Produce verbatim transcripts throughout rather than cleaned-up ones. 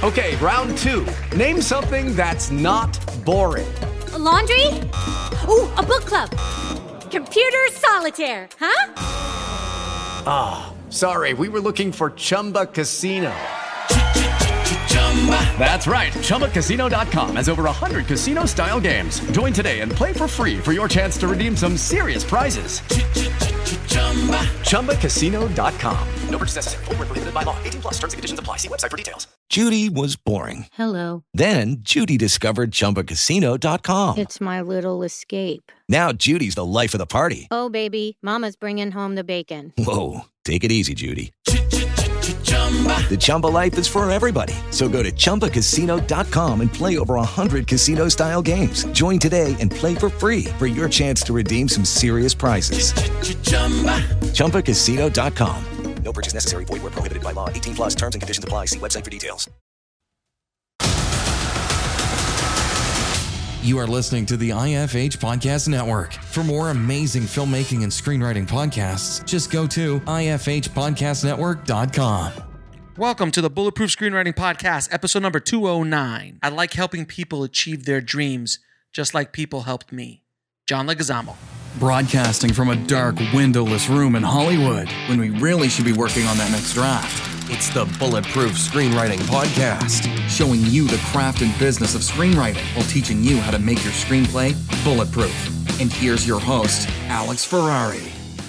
Okay, round two. Name something that's not boring. A laundry? Ooh, a book club. Computer solitaire, huh? Ah, oh, sorry, we were looking for Chumba Casino. That's right, Chumba Casino dot com has over one hundred casino-style games. Join today and play for free for your chance to redeem some serious prizes. Chumba Casino dot com. No purchase necessary. Void where prohibited by law. eighteen plus terms and conditions apply. See website for details. Judy was boring. Hello. Then Judy discovered Chumba Casino dot com. It's my little escape. Now Judy's the life of the party. Oh, baby, mama's bringing home the bacon. Whoa, take it easy, Judy. The Chumba life is for everybody. So go to Chumba Casino dot com and play over one hundred casino-style games. Join today and play for free for your chance to redeem some serious prizes. Chumba Casino dot com. No purchase necessary. Void where prohibited by law. eighteen plus terms and conditions apply. See website for details. You are listening to the I F H Podcast Network. For more amazing filmmaking and screenwriting podcasts, just go to I F H podcast network dot com. Welcome to the Bulletproof Screenwriting Podcast, episode number two oh nine. I like helping people achieve their dreams, just like people helped me. John Leguizamo. Broadcasting from a dark, windowless room in Hollywood, when we really should be working on that next draft. It's the Bulletproof Screenwriting Podcast, showing you the craft and business of screenwriting while teaching you how to make your screenplay bulletproof. And here's your host, Alex Ferrari.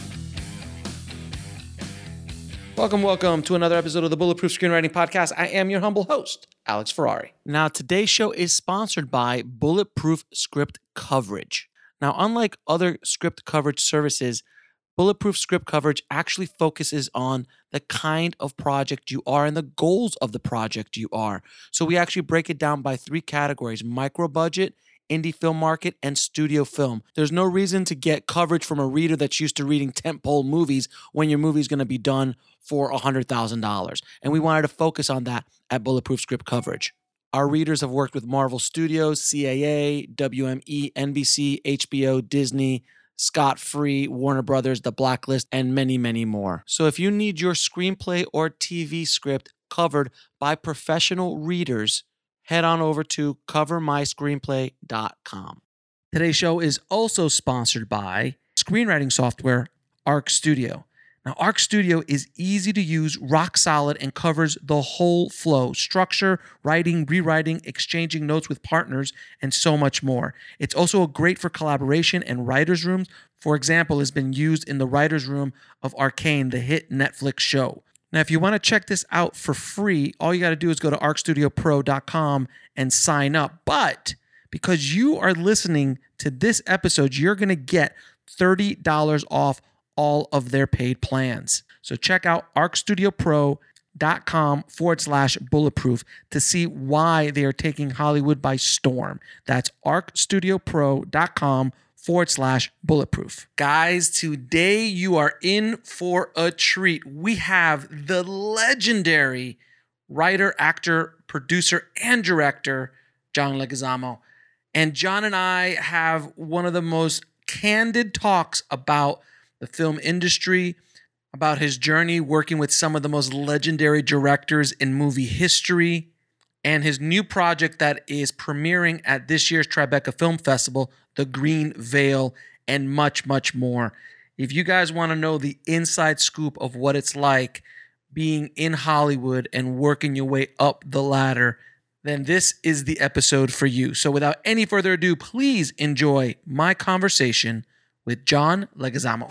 Welcome, welcome to another episode of the Bulletproof Screenwriting Podcast. I am your humble host, Alex Ferrari. Now, today's show is sponsored by Bulletproof Script Coverage. Now, unlike other script coverage services, Bulletproof Script Coverage actually focuses on the kind of project you are and the goals of the project you are. So we actually break it down by three categories: micro budget, indie film market, and studio film. There's no reason to get coverage from a reader that's used to reading tentpole movies when your movie's going to be done for one hundred thousand dollars. And we wanted to focus on that at Bulletproof Script Coverage. Our readers have worked with Marvel Studios, C A A, W M E, N B C, H B O, Disney, Scott Free, Warner Brothers, The Blacklist, and many, many more. So if you need your screenplay or T V script covered by professional readers, head on over to cover my screenplay dot com. Today's show is also sponsored by screenwriting software Arc Studio. Now, Arc Studio is easy to use, rock solid, and covers the whole flow: structure, writing, rewriting, exchanging notes with partners, and so much more. It's also great for collaboration and writers' rooms. For example, has been used in the writers' room of Arcane, the hit Netflix show. Now, if you want to check this out for free, all you got to do is go to arc studio pro dot com and sign up. But because you are listening to this episode, you're going to get thirty dollars off all of their paid plans. So check out arc studio pro dot com forward slash bulletproof to see why they are taking Hollywood by storm. That's arc studio pro dot com forward slash bulletproof. Guys, today you are in for a treat. We have the legendary writer, actor, producer, and director, John Leguizamo. And John and I have one of the most candid talks about the film industry, about his journey working with some of the most legendary directors in movie history, and his new project that is premiering at this year's Tribeca Film Festival, The Green Veil, and much, much more. If you guys want to know the inside scoop of what it's like being in Hollywood and working your way up the ladder, then this is the episode for you. So without any further ado, please enjoy my conversation with John Leguizamo.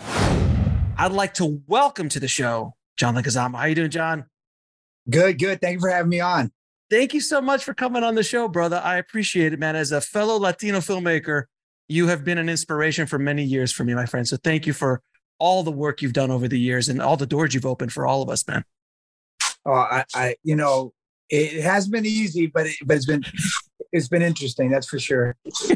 I'd like to welcome to the show, John Leguizamo. How you doing, John? Good, good. Thank you for having me on. Thank you so much for coming on the show, brother. I appreciate it, man. As a fellow Latino filmmaker, you have been an inspiration for many years for me, my friend. So thank you for all the work you've done over the years and all the doors you've opened for all of us, man. Oh, I, I you know, it has been easy, but it, but it's been it's been interesting. That's for sure.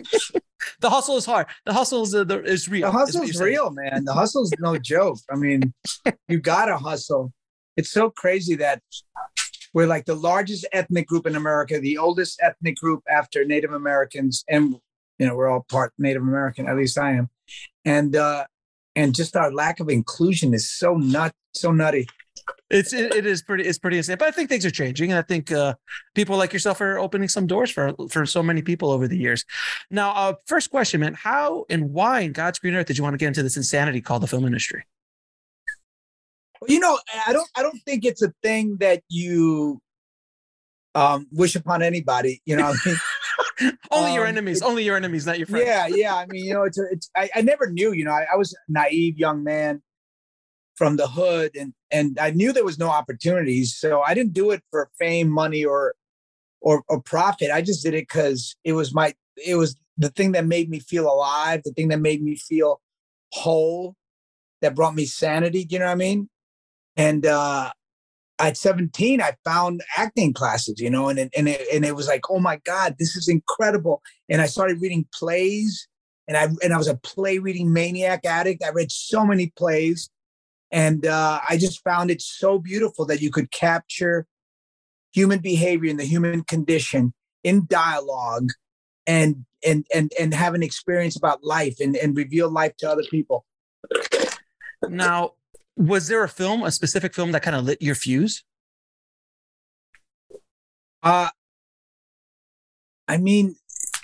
The hustle is hard. The hustle is, uh, the, is real. The hustle is real, man. The hustle is no joke. I mean, you gotta hustle. It's so crazy that we're like the largest ethnic group in America, the oldest ethnic group after Native Americans, and you know we're all part Native American. At least I am, and uh, and just our lack of inclusion is so nut, so nutty. It's it, it is pretty it's pretty insane, but I think things are changing, and I think uh, people like yourself are opening some doors for for so many people over the years. Now, uh, first question, man: how and why in God's green earth did you want to get into this insanity called the film industry? You know, I don't I don't think it's a thing that you um, wish upon anybody. You know, what I mean? only um, your enemies, it, only your enemies, not your friends. Yeah, yeah. I mean, you know, it's a, it's. I, I never knew. You know, I, I was a naive young man from the hood, and and I knew there was no opportunities, so I didn't do it for fame, money, or or, or profit. I just did it because it was my it was the thing that made me feel alive, the thing that made me feel whole, that brought me sanity. You know what I mean? And uh, at seventeen, I found acting classes, you know, and it, and it, and it was like, oh my God, this is incredible. And I started reading plays, and I and I was a play reading maniac addict. I read so many plays. And uh, I just found it so beautiful that you could capture human behavior and the human condition in dialogue, and and and and have an experience about life, and, and reveal life to other people. Now, was there a film, a specific film that kind of lit your fuse? Uh, I mean,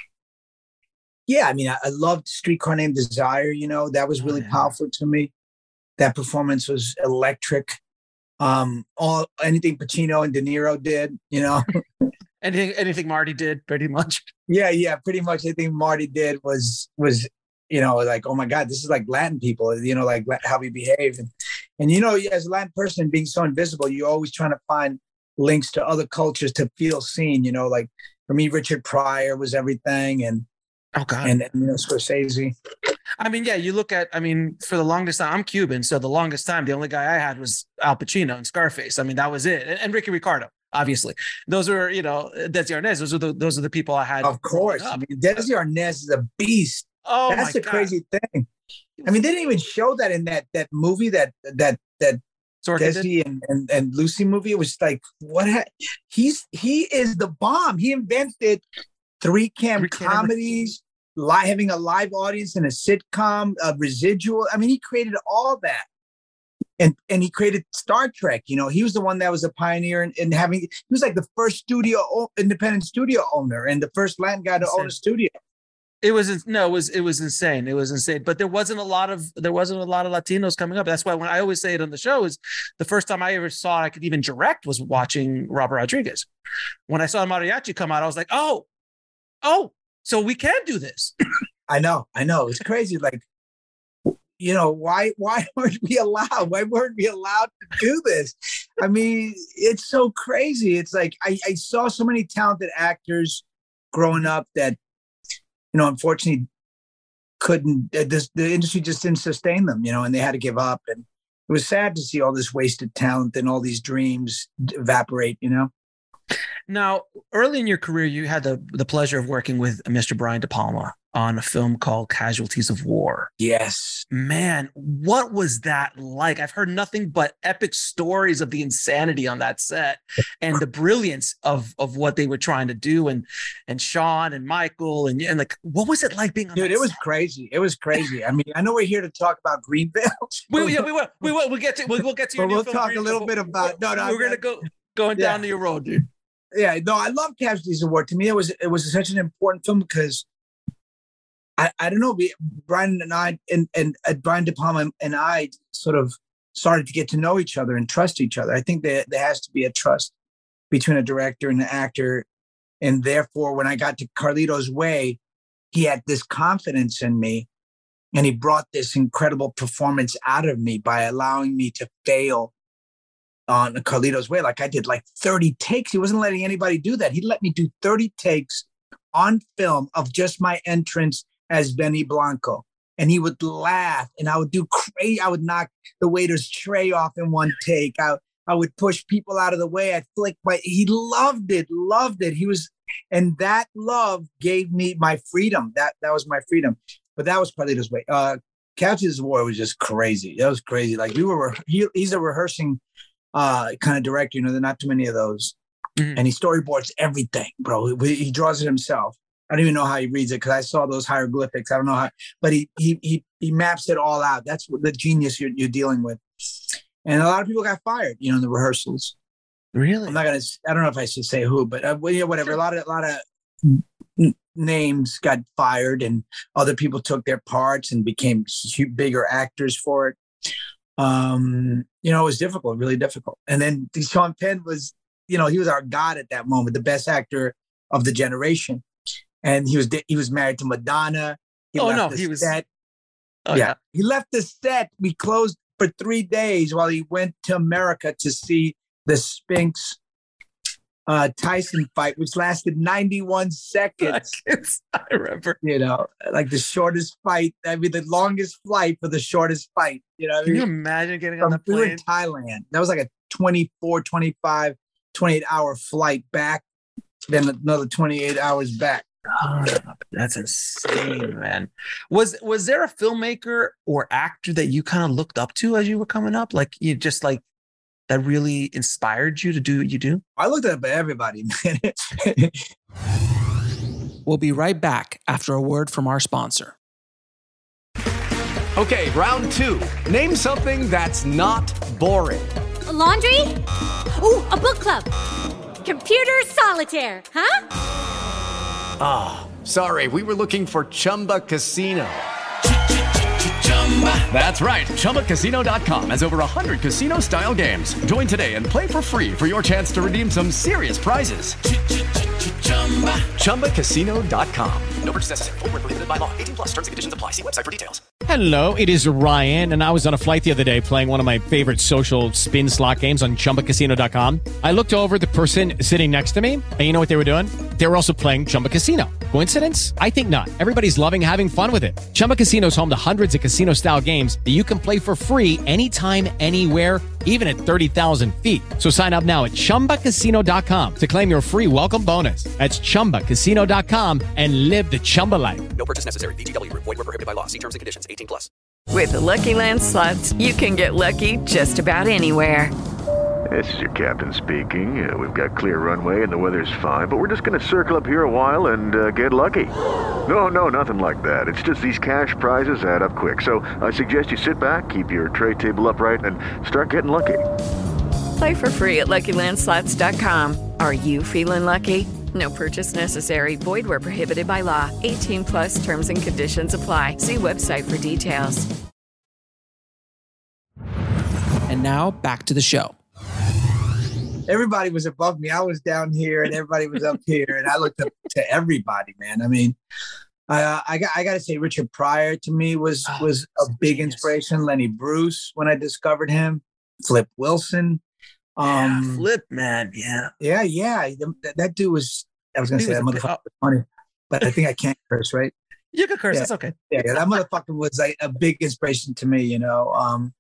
yeah, I mean, I, I loved Streetcar Named Desire. You know, that was really oh, yeah. powerful to me. That performance was electric. Um, all anything Pacino and De Niro did, you know. anything, anything Marty did, pretty much. Yeah, yeah, pretty much. Anything Marty did was was, you know, like, oh my God, this is like Latin people, you know, like how we behave, and and you know, as a Latin person being so invisible, you're always trying to find links to other cultures to feel seen. You know, like for me, Richard Pryor was everything, and oh God, and, and you know, Scorsese. I mean, yeah, you look at, I mean, for the longest time, I'm Cuban. So the longest time, the only guy I had was Al Pacino and Scarface. I mean, that was it. And, and Ricky Ricardo, obviously. Those were, you know, Desi Arnaz. Those are the, those are the people I had. Of course. I mean, Desi Arnaz is a beast. Oh, that's my the God. Crazy thing. I mean, they didn't even show that in that, that movie, that, that, that Desi and, and, and Lucy movie. It was like, what? Ha- he's, he is the bomb. He invented three cam three comedies. Live, having a live audience in a sitcom, a residual. I mean, he created all that, and and he created Star Trek. You know, he was the one that was a pioneer in, in having. He was like the first studio, independent studio owner, and the first Latin guy to insane. own a studio. It was no, it was it was insane. It was insane. But there wasn't a lot of there wasn't a lot of Latinos coming up. That's why when I always say it on the show is the first time I ever saw I could even direct was watching Robert Rodriguez. When I saw Mariachi come out, I was like, oh, oh. So we can do this. I know, I know. It's crazy. Like, you know, why why weren't we allowed? Why weren't we allowed to do this? I mean, it's so crazy. It's like I, I saw so many talented actors growing up that, you know, unfortunately couldn't, this, the industry just didn't sustain them, you know, and they had to give up. And it was sad to see all this wasted talent and all these dreams evaporate, you know? Now, early in your career, you had the, the pleasure of working with Mister Brian De Palma on a film called Casualties of War. Yes. Man, what was that like? I've heard nothing but epic stories of the insanity on that set and the brilliance of, of what they were trying to do. And and Sean and Michael and, and like, what was it like being on Dude, that it was set? crazy. It was crazy. I mean, I know we're here to talk about Greenville. we, yeah, we will. We will. We'll get to, we'll, we'll get to your but new we'll film, talk Greenville. a little bit about, no, no. We're going to go going yeah. down to your road, dude. Yeah, no, I love Casualties of War. To me, it was it was such an important film because I, I don't know, we, Brian and I and and uh, Brian De Palma and I sort of started to get to know each other and trust each other. I think that there has to be a trust between a director and an actor, and therefore, when I got to Carlito's Way, he had this confidence in me, and he brought this incredible performance out of me by allowing me to fail on Carlito's Way. Like I did like thirty takes. He wasn't letting anybody do that. He let me do thirty takes on film of just my entrance as Benny Blanco. And he would laugh and I would do crazy. I would knock the waiter's tray off in one take. I, I would push people out of the way. I'd flick my, he loved it, loved it. He was, and that love gave me my freedom. That, that was my freedom. But that was Carlito's Way. Uh, Casualties of War was just crazy. That was crazy. Like we were, he, he's a rehearsing uh kind of director, you know, there are not too many of those. Mm-hmm. And he storyboards everything, bro. He, he draws it himself. I don't even know how he reads it because I saw those hieroglyphics. I don't know how, but he he he he maps it all out. That's what the genius you're, you're dealing with. And a lot of people got fired, you know, in the rehearsals. Really? I'm not gonna. I don't know if I should say who, but uh, well, yeah, whatever. A lot of a lot of n- names got fired, and other people took their parts and became hu- bigger actors for it. Um, you know, it was difficult, really difficult. And then Sean Penn was, you know, he was our god at that moment, the best actor of the generation. And he was he was married to Madonna. He oh left no, the he was. set. Oh, yeah. yeah, he left the set. We closed for three days while he went to America to see the Spinks uh, Tyson fight, which lasted ninety-one seconds. I remember. You know, like the shortest fight. I mean, the longest flight for the shortest fight. You know, Can I you mean, imagine getting from, on the we were plane? in Thailand. That was like a twenty-four, twenty-five, twenty-eight hour flight back, then another twenty-eight hours back. Oh, that's insane, man. Was was there a filmmaker or actor that you kind of looked up to as you were coming up? Like you just like that really inspired you to do what you do? I looked up at everybody, man. We'll be right back after a word from our sponsor. Okay, round two. Name something that's not boring. A laundry? Ooh, a book club. Computer solitaire, huh? Ah, oh, sorry, we were looking for Chumba Casino. That's right, Chumba Casino dot com has over one hundred casino-style games. Join today and play for free for your chance to redeem some serious prizes. Chumba Casino dot com. No purchase necessary. Void where prohibited by law. eighteen plus terms and conditions apply. See website for details. Hello, it is Ryan, and I was on a flight the other day playing one of my favorite social spin slot games on Chumba Casino dot com. I looked over at the person sitting next to me, and you know what they were doing? They were also playing Chumba Casino. Coincidence? I think not. Everybody's loving having fun with it. Chumba Casino is home to hundreds of casino-style games that you can play for free anytime, anywhere, even at thirty thousand feet. So sign up now at Chumba Casino dot com to claim your free welcome bonus. That's Chumba Casino dot com and live the Chumba life. No purchase necessary. V G W. Void where prohibited by law. See terms and conditions. eighteen plus. With the Lucky Land Slots, you can get lucky just about anywhere. This is your captain speaking. Uh, we've got clear runway and the weather's fine, but we're just going to circle up here a while and uh, get lucky. No, no, nothing like that. It's just these cash prizes add up quick. So I suggest you sit back, keep your tray table upright, and start getting lucky. Play for free at Lucky Land Slots dot com. Are you feeling lucky? No purchase necessary. Void where prohibited by law. eighteen plus terms and conditions apply. See website for details. And now back to the show. Everybody was above me. I was down here, and everybody was up here, and I looked up to everybody, man. I mean, uh, I got I got to say, Richard Pryor to me was Oh, was a big genius. inspiration. Lenny Bruce when I discovered him. Flip Wilson. Um, Yeah, Flip, man. Yeah. Yeah, yeah. That, that dude was. I was gonna He say that was a- motherfucker was funny, but I think I can't curse, right? You can curse. Yeah. It's okay. Yeah, yeah, that motherfucker was like a big inspiration to me, you know. Um,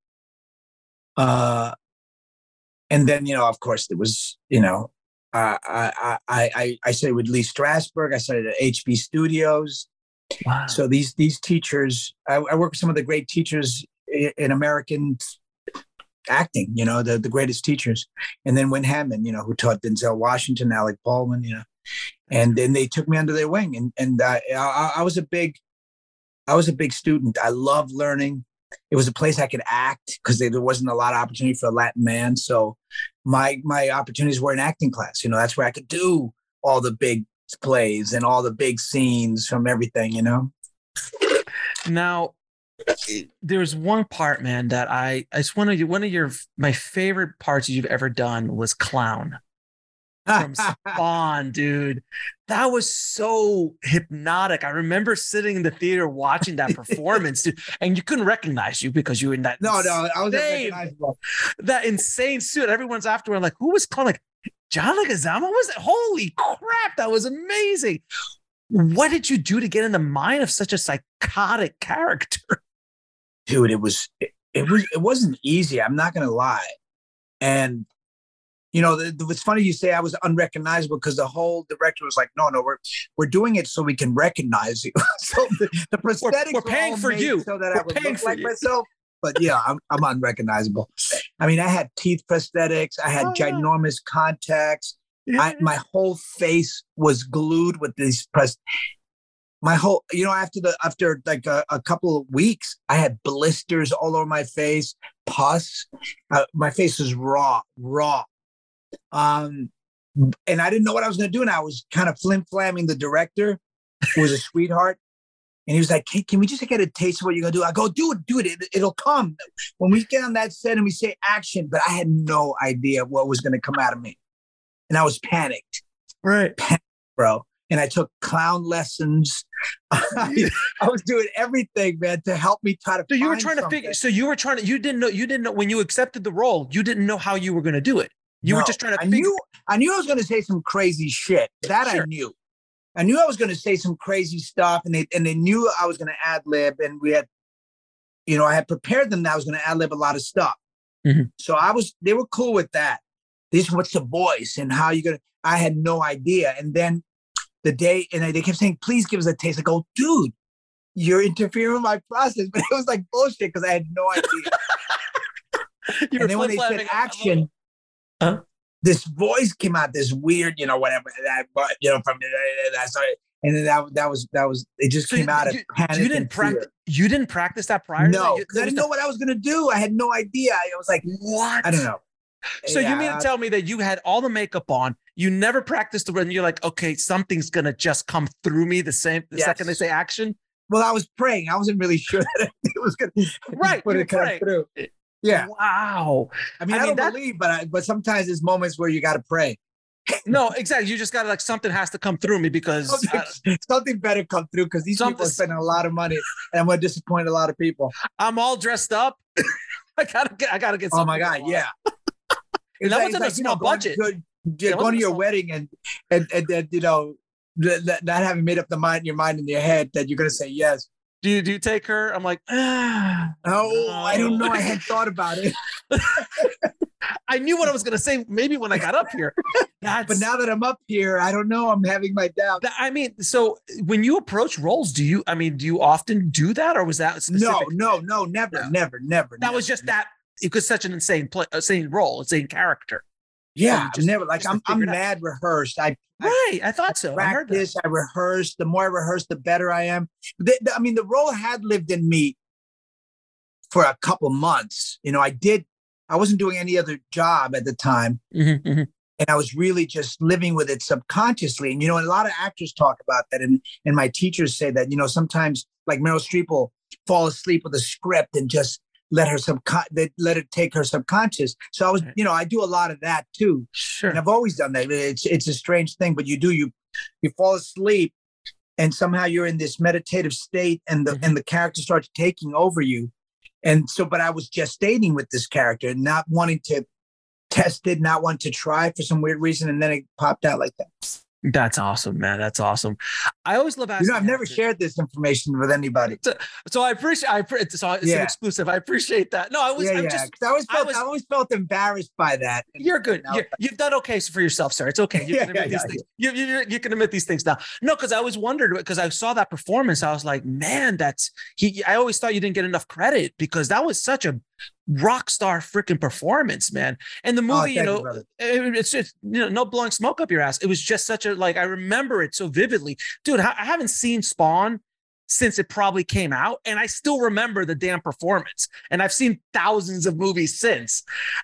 uh, and then you know, of course, there was, you know, uh, I I I I studied with Lee Strasberg. I studied at H B Studios. Wow. So these these teachers, I, I work with some of the great teachers in, in American acting. You know, the the greatest teachers. And then Win Hammond, you know, who taught Denzel Washington, Alec Baldwin, you know. And then they took me under their wing, and and uh, I, I was a big, I was a big student. I loved learning. It was a place I could act because there wasn't a lot of opportunity for a Latin man. So my my opportunities were in acting class. You know, that's where I could do all the big plays and all the big scenes from everything. You know. Now, there's one part, man, that I it's one of your one of your my favorite parts you've ever done was clown. From Spawn, dude. That was so hypnotic. I remember sitting in the theater watching that performance, dude, and you couldn't recognize you because you were in that No, no, I was insane, unrecognizable. that insane suit. Everyone's afterward like, who was calling? Like, John Leguizamo was it? Holy crap, that was amazing. What did you do to get in the mind of such a psychotic character? Dude, it was it, it was it wasn't easy. I'm not gonna lie. And you know, the, the, it's funny you say I was unrecognizable because the whole director was like, "No, no, we're we're doing it so we can recognize you." So the, the prosthetics we're paying were all for made you. so that We're I would paying look for like you. myself. But yeah, I'm I'm unrecognizable. I mean, I had teeth prosthetics. I had Oh, yeah. ginormous contacts. Yeah. I, my whole face was glued with these pros. my whole, you know, after the after like a, a couple of weeks, I had blisters all over my face, pus. Uh, my face was raw, raw. Um, and I didn't know what I was going to do. And I was kind of flim-flamming the director, who was a sweetheart. And he was like, hey, can we just get a taste of what you're going to do? I go, do it, do it. it. It'll come. When we get on that set and we say action, but I had no idea what was going to come out of me. And I was panicked. Right. Panicked, bro. And I took clown lessons. I, I was doing everything, man, to help me try to. So you were find trying something. to figure. So you were trying to. You didn't know. You didn't know when you accepted the role. You didn't know how you were going to do it. You No, were just trying to. I figure. knew. I knew I was going to say some crazy shit. That Sure. I knew. I knew I was going to say some crazy stuff, and they and they knew I was going to ad lib, and we had, you know, I had prepared them that I was going to ad lib a lot of stuff. Mhm. So I was. They were cool with that. This what's the voice and how you gonna. I had no idea, and then. The day, and they kept saying, please give us a taste. I go, dude, you're interfering with my process. But it was like bullshit because I had no idea. You were And then when they flip-flapping. said action, Huh? this voice came out, this weird, you know, whatever, that, but you know, from that started, and then that that was that was it just So came you, out of you, panic. you didn't and practice. fear. You didn't practice that prior. to that? No, You- because I it was didn't the- know what I was gonna do. I had no idea. I was like, What? I don't know. So Yeah, you mean to tell me that you had all the makeup on, you never practiced the run, you're like, okay, something's gonna just come through me the same the Yes. second they say action? Well, I was praying. I wasn't really sure that it was gonna Right, put you it were come praying. through. Yeah. Wow. I mean, I I, mean, don't that- believe, but I, but sometimes there's moments where you got to pray. No, exactly. You just gotta like something has to come through me because Something, uh, something better come through because these Something- people are spending a lot of money, and I'm gonna disappoint a lot of people. I'm all dressed up. I gotta get I gotta get Oh something my god, going on. yeah. And It's that like- was it's in a like, you know, small going- budget. go- Yeah, yeah, it going wasn't to a your small- wedding and and and then you know, th- th- not having made up the mind, your mind in your head that you're gonna say yes. Do you do you take her? I'm like, ah, Oh, I don't no. know. I hadn't thought about it, I knew what I was gonna say maybe when I got up here. That's, but now that I'm up here, I don't know. I'm having my doubts. That- I mean, so when you approach roles, do you? I mean, do you often do that, or was that specific? No, no, no, never, No. never, never. That never, was just never. that. It was such an insane play, insane role, insane character. Yeah, you just- never. Like just to I'm, I'm figure it out. mad rehearsed. I Right, I thought so. I heard that. practice, I rehearse. The more I rehearse, the better I am. The- the- I mean, the role had lived in me for a couple months. You know, I did, I wasn't doing any other job at the time. Mhm, mhm. And I was really just living with it subconsciously. And, you know, a lot of actors talk about that. And, and my teachers say that, you know, sometimes like Meryl Streep will fall asleep with a script and just let her subcon they let it take her subconscious. So I was, Right. you know, I do a lot of that too. Sure. And I've always done that. It's it's a strange thing, but you do you you fall asleep, and somehow you're in this meditative state, and the Mhm. and the character starts taking over you. And so, but I was gestating with this character, not wanting to test it, not wanting to try for some weird reason, and then it popped out like that. That's awesome, man. That's awesome. I always love asking. You know, I've never actors- shared this information with anybody. So I appreciate. I appre- so it's an Yeah. exclusive. I appreciate that. No, I was. yeah, I'm yeah. just. 'Cause I always I felt I, was- always felt embarrassed by that. And- You're good. and I- You're, you've done okay for yourself, sir. It's okay. You Yeah, can admit yeah, these yeah, things. You, you, you- you can admit these things now. No, because I always wondered because I saw that performance. I was like, man, that's he. I always thought you didn't get enough credit because that was such a rock star freaking performance, man. And the Oh, movie, you thank know, brother. it- it's just you know, no blowing smoke up your ass. It was just such a like I remember it so vividly, dude. I I haven't seen Spawn since it probably came out, and I still remember the damn performance. And I've seen thousands of movies since,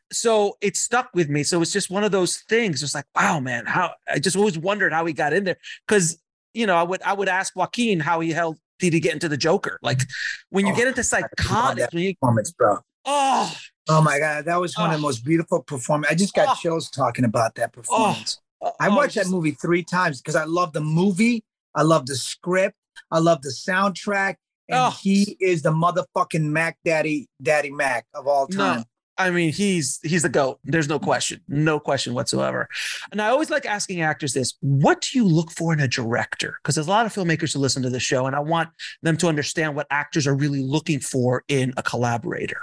so it stuck with me. So it's just one of those things. It's like, wow, man, how I just always wondered how he got in there because you know I would I would ask Joaquin how he held did he get into the Joker. Like when you Oh, get into I love psychotic, that when you performance, bro. oh. Oh my God, that was one of Oh. the most beautiful performances. I just got Oh. chills talking about that performance. I oh, watched just- that movie three times because I love the movie, I love the script, I love the soundtrack, and Oh. he is the motherfucking Mac Daddy, Daddy Mac of all time. No, I mean he's he's the GOAT. There's no question, no question whatsoever. And I always like asking actors this: what do you look for in a director? Because there's a lot of filmmakers who listen to the show, and I want them to understand what actors are really looking for in a collaborator.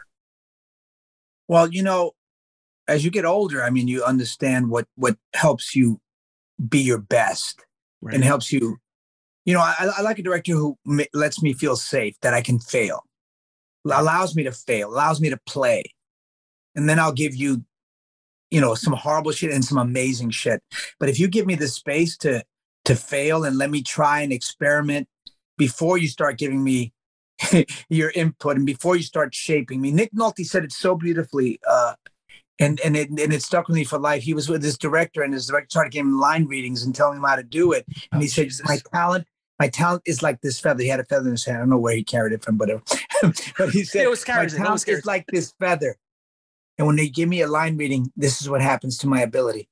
Well, you know, as you get older, I mean, you understand what what helps you be your best Right. and helps you. You know, I, I like a director who ma- lets me feel safe, that I can fail, allows me to fail, allows me to play. And then I'll give you, you know, some horrible shit and some amazing shit. But if you give me the space to to fail and let me try and experiment before you start giving me your input and before you start shaping me. Nick Nolte said it so beautifully, uh, and and it and it stuck with me for life. He was with his director, and his director started giving him line readings and telling him how to do it. And oh, he said, Jesus. "My talent, my talent is like this feather." He had a feather in his hand. I don't know where he carried it from, but but he said, it was "My talent is like this feather, and when they give me a line reading, this is what happens to my ability."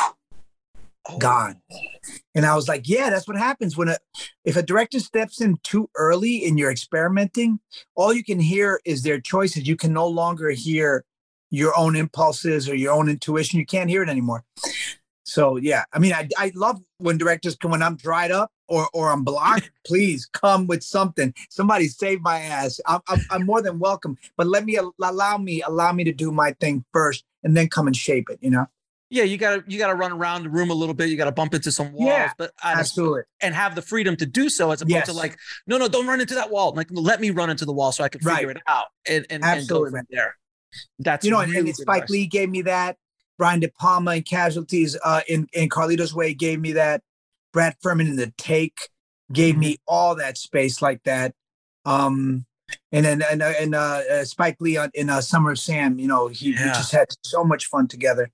Gone. And I was like, yeah, that's what happens when a if a director steps in too early and you're experimenting, all you can hear is their choices. You can no longer hear your own impulses or your own intuition. You can't hear it anymore. So yeah, I mean, I I love when directors come when I'm dried up or or I'm blocked. Please come with something. Somebody save my ass. I'm, I'm I'm more than welcome. But let me allow me allow me to do my thing first, and then come and shape it. You know. Yeah, you gotta you gotta run around the room a little bit. You gotta bump into some walls, yeah, but absolutely, and have the freedom to do so, as opposed yes. to like, no, no, don't run into that wall. Like, let me run into the wall so I can figure right. it out and and, and go from there. That's you know, really and, and Spike Lee gave me that. Brian De Palma in Casualties, uh, in in Carlito's Way gave me that. Brad Furman in The Take gave mm-hmm. me all that space like that. Um, and then and and uh, uh, Spike Lee on, in uh, Summer of Sam, you know, he yeah. we just had so much fun together.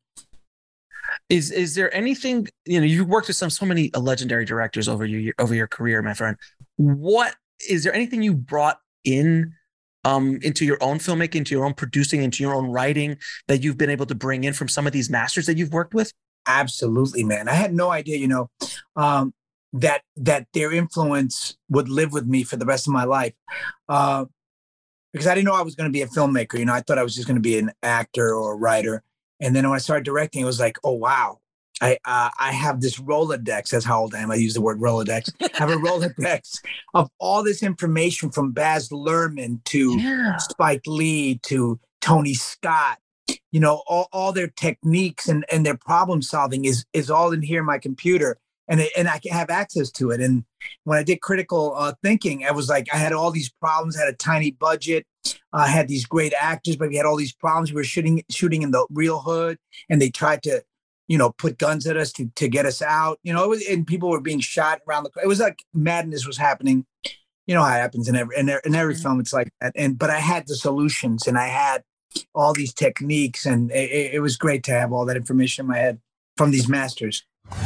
Is is there anything, you know, you've worked with some so many legendary directors over your over your career, my friend. What is there anything you brought in um, into your own filmmaking, into your own producing, into your own writing that you've been able to bring in from some of these masters that you've worked with? Absolutely, man. I had no idea, you know, um, that that their influence would live with me for the rest of my life. Uh, because I didn't know I was going to be a filmmaker. You know, I thought I was just going to be an actor or a writer. And then when I started directing, it was like, oh, wow, I uh, I have this Rolodex. That's how old I am. I use the word Rolodex. I have a Rolodex of all this information from Baz Luhrmann to yeah. Spike Lee to Tony Scott. You know, all, all their techniques and, and their problem solving is is all in here in my computer. And, it, and I can have access to it. And when I did critical uh, thinking, I was like, I had all these problems, I had a tiny budget. I uh, had these great actors, but we had all these problems. We were shooting shooting in the real hood, and they tried to, you know, put guns at us to, to get us out. You know, it was, and people were being shot around the. It was like madness was happening. You know how it happens in every in, in every film. It's like that. And but I had the solutions, and I had all these techniques, and it, it was great to have all that information in my head from these masters.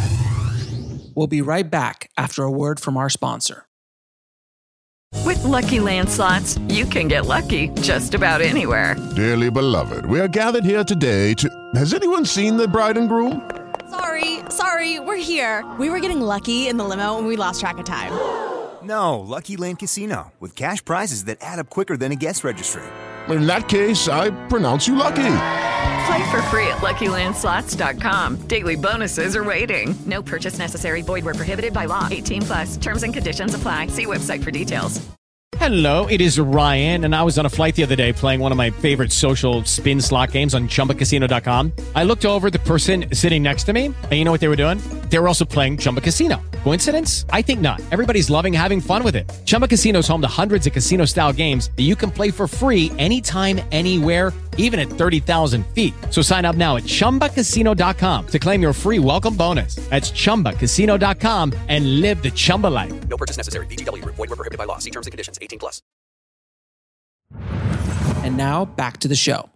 We'll be right back after a word from our sponsor. With Lucky Land Slots, you can get lucky just about anywhere. Dearly beloved, we are gathered here today to... Has anyone seen the bride and groom? Sorry, sorry, we're here. We were getting lucky in the limo and we lost track of time. No, Lucky Land Casino, with cash prizes that add up quicker than a guest registry. In that case, I pronounce you lucky. Play for free at Lucky Land Slots dot com. Daily bonuses are waiting. No purchase necessary. Void where prohibited by law. eighteen plus. Terms and conditions apply. See website for details. Hello, it is Ryan, and I was on a flight the other day playing one of my favorite social spin slot games on Chumba Casino dot com. I looked over at the person sitting next to me, and you know what they were doing? They were also playing Chumba Casino. Coincidence? I think not. Everybody's loving having fun with it. Chumba Casino is home to hundreds of casino-style games that you can play for free anytime, anywhere, even at thirty thousand feet. So sign up now at Chumba Casino dot com to claim your free welcome bonus. That's Chumba Casino dot com and live the Chumba life. No purchase necessary. V G W. Void where prohibited by law. See terms and conditions. eighteen plus. And now back to the show.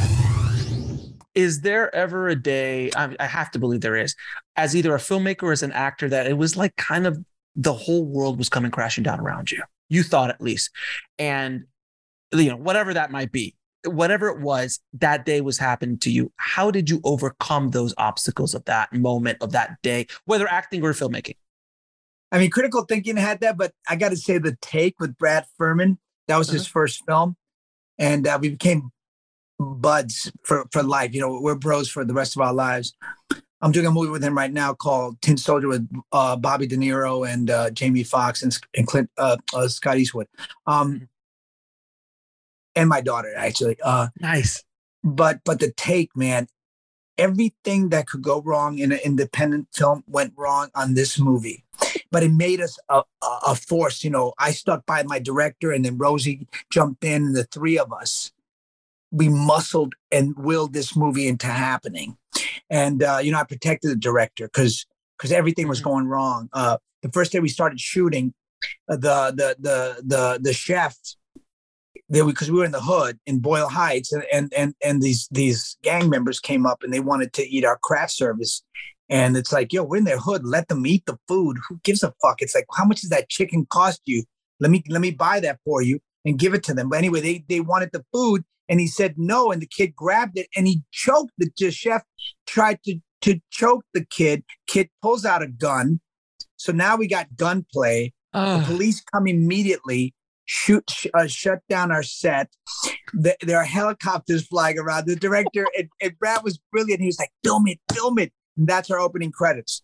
Is there ever a day, I, I have to believe there is, as either a filmmaker or as an actor, that it was like kind of the whole world was coming crashing down around you? You thought at least. And, you know, whatever that might be, whatever it was, that day was happening to you. How did you overcome those obstacles of that moment, of that day, whether acting or filmmaking? I mean, Critical Thinking had that, but I got to say The Take with Brad Furman, that was uh-huh. his first film. And uh, we became buds for, for life. You know, we're bros for the rest of our lives. I'm doing a movie with him right now called Tin Soldier with uh, Bobby De Niro and uh, Jamie Foxx and, and Clint, uh, uh, Scott Eastwood. Um, and my daughter, actually. Uh, nice. But but The Take, man, everything that could go wrong in an independent film went wrong on this movie. But it made us a, a force. You know, I stuck by my director, and then Rosie jumped in, and the three of us, we muscled and willed this movie into happening. And, uh, you know, I protected the director because because everything was going wrong. Uh, the first day we started shooting, uh, the the the the the chef. They, because we were in the hood in Boyle Heights, and, and and and these these gang members came up and they wanted to eat our craft service, and it's like, yo, we're in their hood, let them eat the food. Who gives a fuck? It's like, how much does that chicken cost you? Let me let me buy that for you and give it to them. But anyway, they they wanted the food, and he said no, and the kid grabbed it and he choked the, the chef. Tried to to choke the kid. Kid pulls out a gun, so now we got gunplay. Uh. The police come immediately. Shoot, uh, shut down our set. The, there are helicopters flying around. The director, and, and Brad was brilliant. He was like, film it, film it. And that's our opening credits.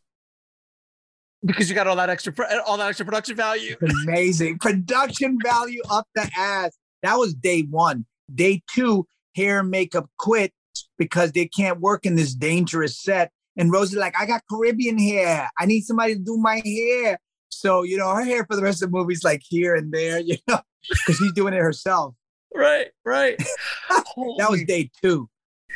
Because you got all that extra, all that extra production value. Amazing. Production value up the ass. That was day one. Day two, hair and makeup quit because they can't work in this dangerous set. And Rosie's like, I got Caribbean hair. I need somebody to do my hair. So, you know, her hair for the rest of the movie is like here and there, you know, because she's doing it herself. Right, right. That was day two.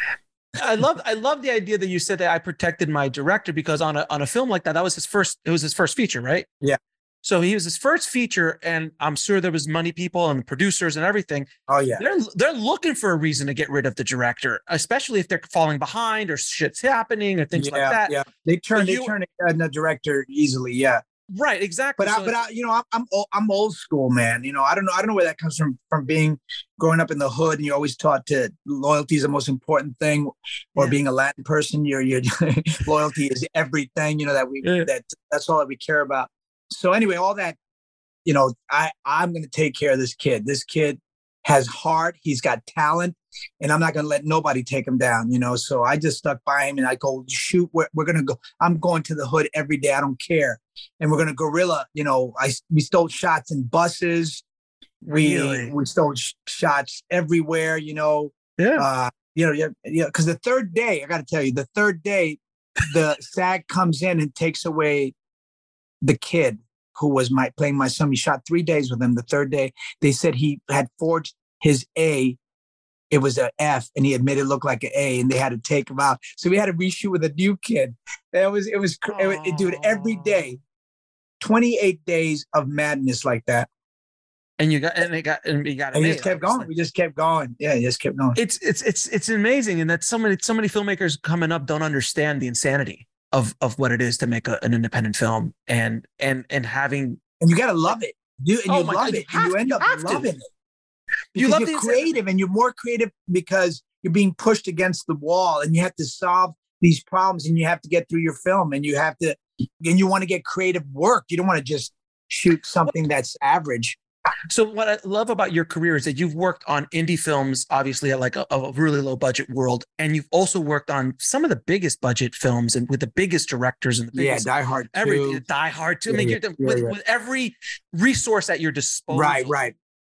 I love, I love the idea that you said that I protected my director, because on a on a film like that, that was his first. It was his first feature, right? Yeah. So he was his first feature, and I'm sure there was money people and producers and everything. Oh yeah. They're they're looking for a reason to get rid of the director, especially if they're falling behind or shit's happening or things yeah, like that. Yeah. They turn But they you, turn the director easily. Yeah. Right, exactly. But so I, but I, you know, I'm I'm old, I'm old school, man. You know, I don't know, I don't know where that comes from. From being growing up in the hood, and you're always taught to loyalty is the most important thing, or yeah. being a Latin person, your your loyalty is everything. You know that we yeah. that that's all that we care about. So anyway, all that, you know, I I'm going to take care of this kid. This kid has heart. He's got talent. And I'm not going to let nobody take him down, you know? So I just stuck by him and I go, shoot, we're, we're going to go. I'm going to the hood every day. I don't care. And we're going to guerrilla, you know, I, we stole shots in buses. Really? We, we stole sh- shots everywhere, you know? Yeah. Uh, you know, yeah, yeah. Because the third day, I got to tell you, the third day, the SAG comes in and takes away the kid who was my playing my son. We shot three days with him. The third day, they said he had forged his A. It was an F, and he admitted it looked like an A, and they had to take him out. So we had to reshoot with a new kid. It was, it was, it was it, dude, every day, twenty-eight days of madness like that. And you got, and it got, and you got, and we just kept going. We just kept going. Yeah, you just kept going. It's, it's, it's, it's amazing, and that so many, so many filmmakers coming up don't understand the insanity of, of what it is to make a, an independent film, and, and, and having, and you gotta love it. You and oh you my love God, it, you have, and you end you up loving to. it. You Because love you're the creative, and you're more creative because you're being pushed against the wall, and you have to solve these problems, and you have to get through your film, and you have to, and you want to get creative work. You don't want to just shoot something that's average. So what I love about your career is that you've worked on indie films, obviously at like a, a really low budget world, and you've also worked on some of the biggest budget films and with the biggest directors and the biggest, yeah, Die Hard two, everything, Die Hard two. I mean, yeah, you're, yeah, with, yeah. with every resource at your disposal. Right, right.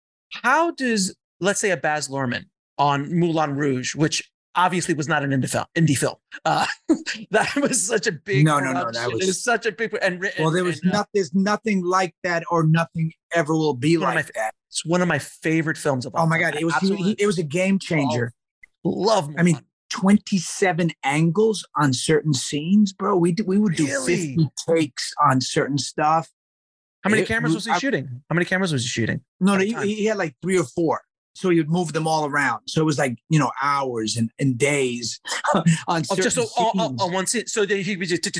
How does, let's say, a Baz Luhrmann on Moulin Rouge, which obviously was not an indie film, indie film. Uh, that was such a big no, no, no. That was, it was such a big and written. Well, there was and, uh, not, there's nothing like that, or nothing ever will be like my, that. It's one of my favorite films of all. Oh my God, it was he, he, it was a game changer. Love. Love I mean, twenty-seven angles on certain scenes, bro. We we would do really? fifty takes on certain stuff. How many it, cameras was he I, shooting? How many cameras was he shooting? No, no, he, he had like three or four. So he would move them all around. So it was like, you know, hours and, and days on certain just so, scenes. On, on one scene. So then he was just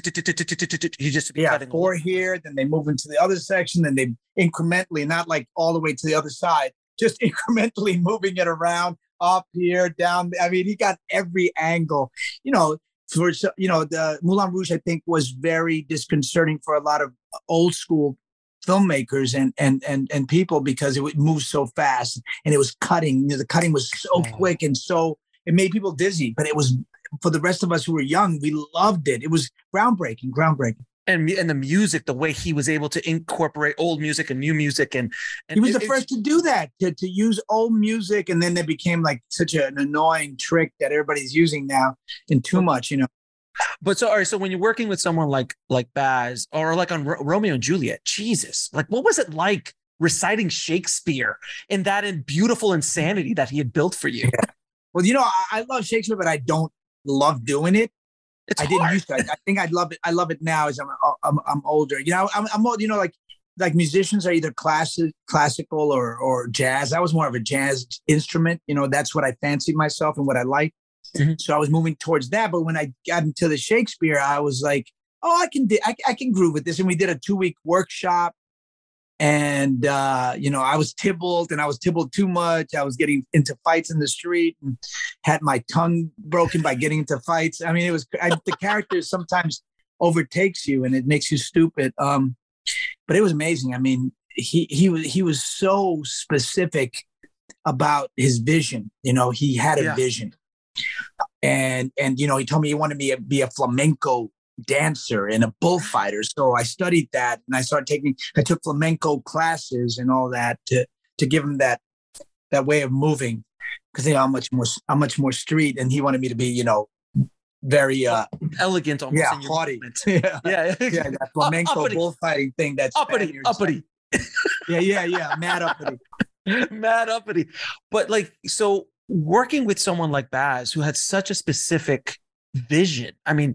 he just yeah, four here, then they move into the other section, then they incrementally, not like all the way to the other side, just incrementally moving it around, up here, down. I mean, he got every angle. You know, for you know, the Moulin Rouge, I think, was very disconcerting for a lot of old school filmmakers and and and and people, because it would move so fast and it was cutting. You know, the cutting was so quick, and so it made people dizzy. But it was, for the rest of us who were young, we loved it. It was groundbreaking, groundbreaking. And and the music, the way he was able to incorporate old music and new music, and, and he was it, the first to do that, to to use old music, and then it became like such an annoying trick that everybody's using now, and too much, you know. But so, all right, so when you're working with someone like like Baz, or like on R- Romeo and Juliet, Jesus, like what was it like reciting Shakespeare in that in beautiful insanity that he had built for you? Yeah. Well, you know, I, I love Shakespeare, but I don't love doing it. It's I hard. didn't used to. I, I think I love it. I love it now as I'm I'm, I'm older. You know, I'm, I'm old. You know, like like musicians are either classic, classical or or jazz. I was more of a jazz instrument. You know, that's what I fancied myself and what I liked. Mm-hmm. So I was moving towards that. But when I got into the Shakespeare, I was like, oh, I can do, I, I can groove with this. And we did a two week workshop. And, uh, you know, I was Tybalt and I was Tybalt too much. I was getting into fights in the street and had my tongue broken by getting into fights. I mean, it was I, the character sometimes overtakes you and it makes you stupid. Um, but it was amazing. I mean, he he was he was so specific about his vision. You know, he had a yeah. vision. And, and, you know, he told me he wanted me to be a flamenco dancer and a bullfighter. So I studied that and I started taking, I took flamenco classes and all that to, to give him that, that way of moving. Cause they are much more, I'm much more street. And he wanted me to be, you know, very, uh, elegant. Almost yeah. Haughty. yeah. Yeah. yeah. That flamenco uppity. Bullfighting thing. That's uppity, uppity. yeah. Yeah. Yeah. Mad uppity. Mad uppity. But like, so working with someone like Baz, who had such a specific vision. I mean,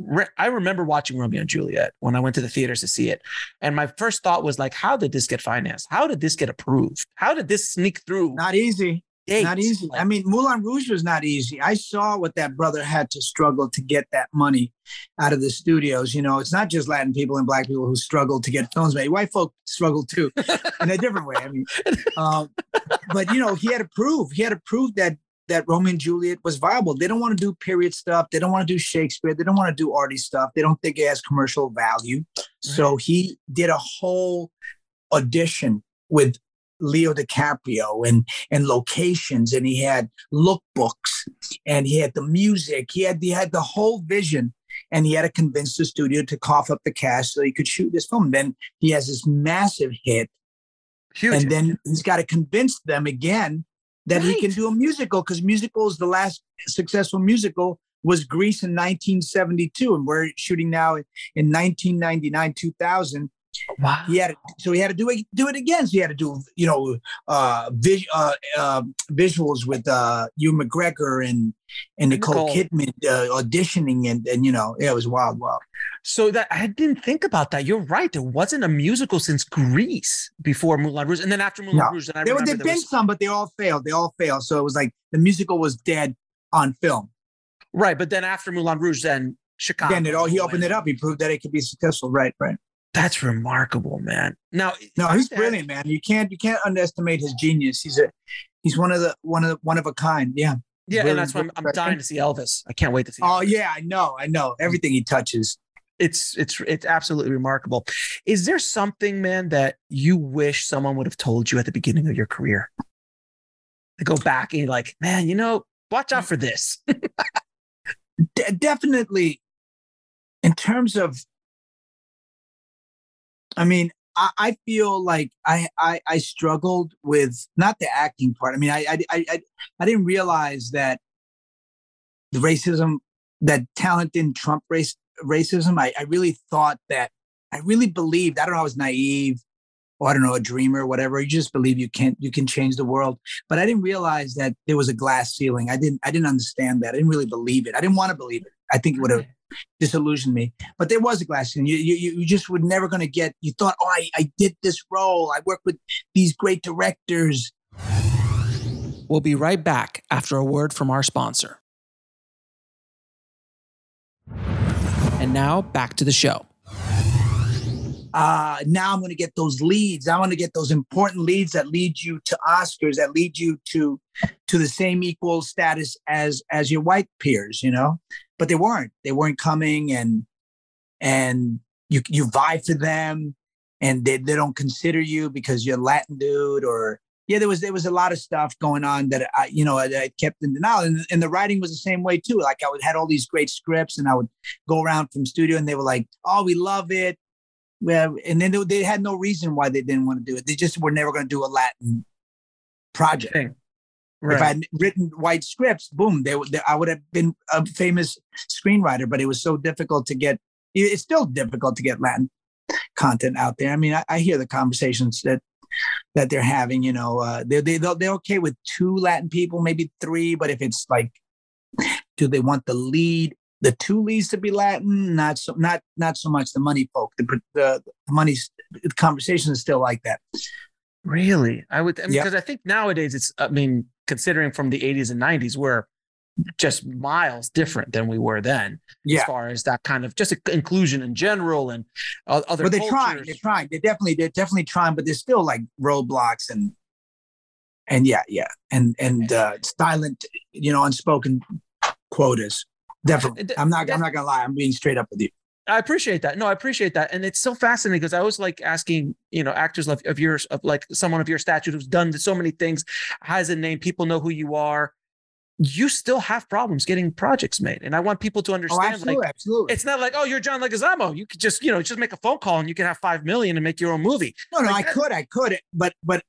I remember watching Romeo and Juliet when I went to the theaters to see it. And my first thought was like, how did this get financed? How did this get approved? How did this sneak through? Not easy. Dates? Not easy. I mean, Moulin Rouge was not easy. I saw what that brother had to struggle to get that money out of the studios. You know, it's not just Latin people and Black people who struggle to get films made. White folk struggle too in a different way. I mean, um, but, you know, he had to prove, he had to prove that that Romeo and Juliet was viable. They don't want to do period stuff. They don't want to do Shakespeare. They don't want to do arty stuff. They don't think it has commercial value. Right. So he did a whole audition with Leo DiCaprio and, and locations. And he had lookbooks and he had the music. He had, he had the whole vision and he had to convince the studio to cough up the cash so he could shoot this film. Then he has this massive hit. Huge. And then he's got to convince them again that right. he can do a musical, because musicals, the last successful musical was Grease in nineteen seventy-two, and we're shooting now in nineteen ninety-nine, two thousand. Wow. He had to, so he had to do it, do it again. So he had to do, you know, uh, vis, uh, uh, visuals with uh, Ewan McGregor and and Nicole, Nicole. Kidman uh, auditioning, and and you know, yeah, it was wild, wild. So that I didn't think about that. You're right. There wasn't a musical since Grease before Moulin Rouge, and then after Moulin no. Rouge, and I there remember there'd there been was... some, but they all failed. They all failed. So it was like the musical was dead on film. Right, but then after Moulin Rouge, then Chicago. Then it all he opened it up. He proved that it could be successful. Right, right. That's remarkable, man. Now, no, he's brilliant, man. You can't you can't underestimate his genius. He's a he's one of the one of the, one of a kind. Yeah, yeah, really, and that's why I'm, I'm dying to see Elvis. I can't wait to see. Oh Elvis. yeah, I know, I know. Everything he touches, it's it's it's absolutely remarkable. Is there something, man, that you wish someone would have told you at the beginning of your career? To go back and you're like, man, you know, watch out for this. De- definitely, in terms of. I mean, I, I feel like I, I I struggled with not the acting part. I mean, I I I I didn't realize that the racism, that talent didn't trump race racism. I, I really thought that I really believed. I don't know. I was naive, or I don't know, a dreamer, or whatever. You just believe you can you can change the world. But I didn't realize that there was a glass ceiling. I didn't I didn't understand that. I didn't really believe it. I didn't want to believe it. I think it would have disillusioned me, but there was a glass ceiling. You, you, you just were never going to get, you thought, oh, I, I did this role. I worked with these great directors. We'll be right back after a word from our sponsor. And now back to the show. Uh, now I'm going to get those leads. I want to get those important leads that lead you to Oscars, that lead you to, to the same equal status as, as your white peers, you know? But they weren't. They weren't coming, and and you you vie for them, and they, they don't consider you because you're a Latin dude, or yeah, there was there was a lot of stuff going on that I you know I, I kept in denial, and, and the writing was the same way too. Like I would had all these great scripts, and I would go around from studio, and they were like, "Oh, we love it," well, and then they, they had no reason why they didn't want to do it. They just were never going to do a Latin project. Okay. Right. If I had written white scripts, boom, they, they I would have been a famous screenwriter. But it was so difficult to get. It's still difficult to get Latin content out there. I mean, I, I hear the conversations that that they're having. You know, uh, they they they're okay with two Latin people, maybe three. But if it's like, do they want the lead the two leads to be Latin, not so not not so much the money folk. The the, the money's the conversation is still like that. Really, I would because I, mean, Yep. I think nowadays it's. I mean, considering from the eighties and nineties, we're just miles different than we were then, Yeah. as far as that kind of just inclusion in general and uh, other. But they're cultures. trying. They're trying. They're definitely they're definitely trying. But there's still like roadblocks and and yeah, yeah, and and uh, silent, you know, unspoken quotas. Definitely. I'm not. I'm not gonna lie. I'm being straight up with you. I appreciate that. No, I appreciate that. And it's so fascinating because I always like asking, you know, actors of, of yours, of like someone of your stature who's done so many things, has a name, people know who you are. You still have problems getting projects made. And I want people to understand, oh, absolutely, like, absolutely. It's not like, oh, you're John Leguizamo. You could just, you know, just make a phone call and you can have five million and make your own movie. No, no, like I could, I could, but but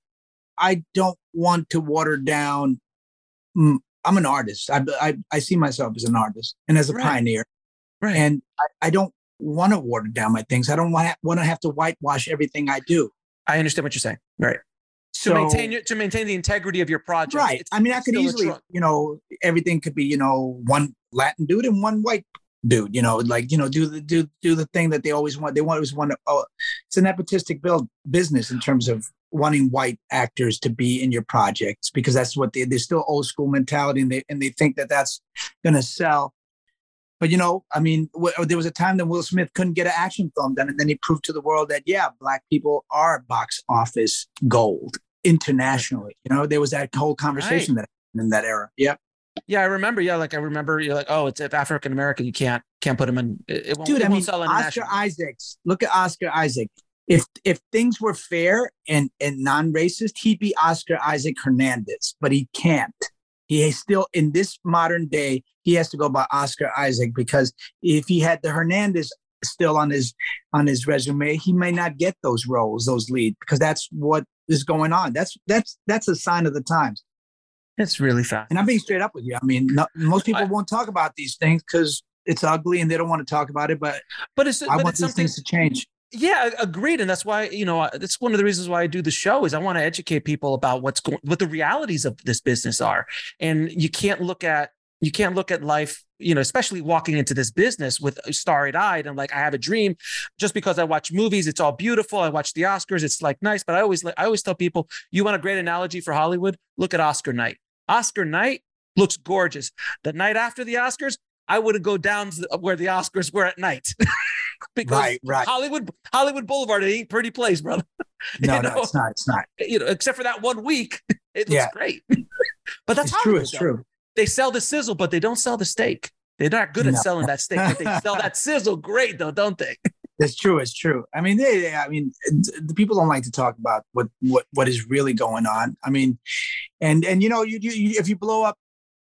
I don't want to water down. I'm an artist. I I, I see myself as an artist and as a right. pioneer. Right. And I, I don't want to water down my things. I don't want to want to have to whitewash everything I do. I understand what you're saying. Right. So, to maintain your, to maintain the integrity of your project. Right. It's, I mean, I could still a easily, tr- you know, everything could be, you know, one Latin dude and one white dude, you know, like, you know, do the do do the thing that they always want. They want always want to. Oh, it's an nepotistic build business in terms of wanting white actors to be in your projects because that's what they. They're still old school mentality, and they and they think that that's going to sell. But, you know, I mean, w- there was a time that Will Smith couldn't get an action film done. And then he proved to the world that, yeah, Black people are box office gold internationally. You know, there was that whole conversation right. that in that era. Yeah. Yeah, I remember. Yeah, like I remember you're like, oh, it's if African American, you can't can't put him in. It, it won't, Dude, it I won't mean, sell Oscar Isaacs. Look at Oscar Isaac. If if things were fair and, and non-racist, he'd be Oscar Isaac Hernandez, but he can't. He is still in this modern day. He has to go by Oscar Isaac because if he had the Hernandez still on his on his resume, he may not get those roles, those leads, because that's what is going on. That's that's that's a sign of the times. It's really fast. And I'm being straight up with you. I mean, not, most people I, won't talk about these things because it's ugly and they don't want to talk about it. But but it's I but want it's these something things to change. Yeah, agreed, and that's why you know that's one of the reasons why I do the show is I want to educate people about what's going, what the realities of this business are, and you can't look at you can't look at life, you know, especially walking into this business with starry-eyed and like I have a dream. Just because I watch movies, it's all beautiful. I watch the Oscars, it's like nice, but I always I always tell people, you want a great analogy for Hollywood? Look at Oscar night. Oscar night looks gorgeous. The night after the Oscars, I wouldn't go down to where the Oscars were at night. Because right, right. Hollywood, Hollywood Boulevard, it ain't pretty place, brother. No, you no, know? it's not. It's not. You know, except for that one week, it looks yeah. great. But that's it's Hollywood, true. It's though. true. They sell the sizzle, but they don't sell the steak. They're not good at no. selling that steak, but they sell that sizzle great, though, don't they? That's true. It's true. I mean, they, I mean, the people don't like to talk about what what what is really going on. I mean, and and you know, you, you if you blow up